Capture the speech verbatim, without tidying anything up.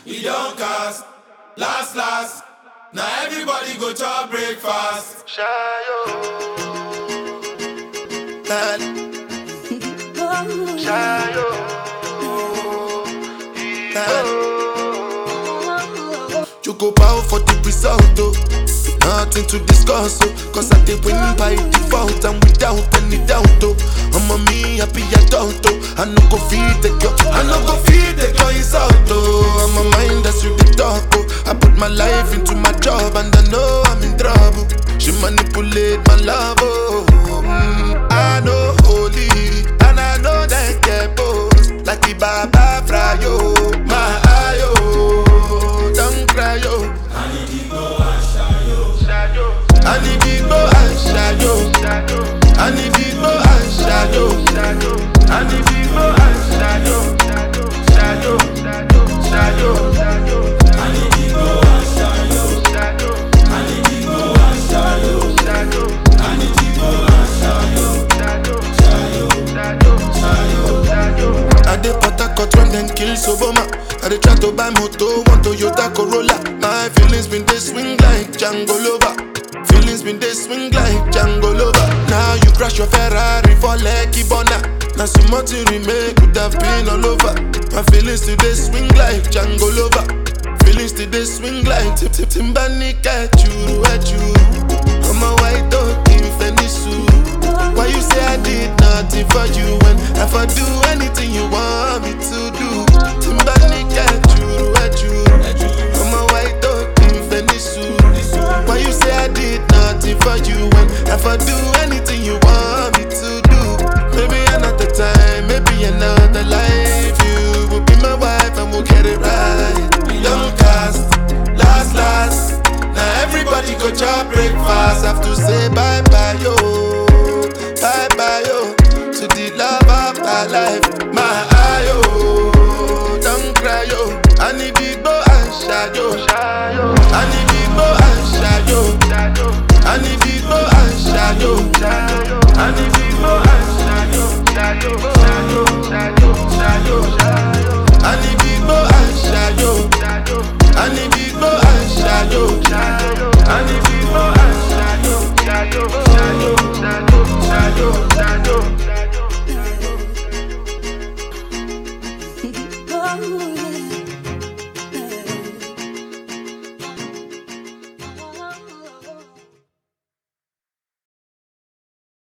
we don't cast. Last, last. Now everybody go to breakfast. Shayo. Shayo. You go bow for the result, oh. Nothing to discuss, oh. Cause I did win by default and without any doubt, oh. I'm a me happy adult, oh. I no go feed the girl, I no go feed the girl insult, oh. I'm a mind that's you the talk, oh. I put my life into my job and I know I'm in trouble. She manipulate my love, oh. Mm, I know holy and I know that get both. Like the Baba Frayo, my ayo, don't cry, yo. I need to go and shayo. I need to go and shayo. I need to go and shayo. I need to go and shayo. Shayo, shayo, shayo. I need to go and shayo. I need to go and shayo. I need to go and shayo. Shayo, shayo, shayo. I dey Port Harcourt when them kill Soboma. I dey try to buy moto, one Toyota Corolla. My feelings been they swing like Django Lover. Feelings been they swing like Django Lover. Now you crash your Ferrari for Lucky Bona. Now some more to remake could have been all over. My feelings today swing like Django Lover. Feelings today swing like Tip Tip Timbani Kachuru Achuru. I'm a white dog in Fenisu. Why you say I did nothing for you when if I do anything you want me to do? Timbani Kachuru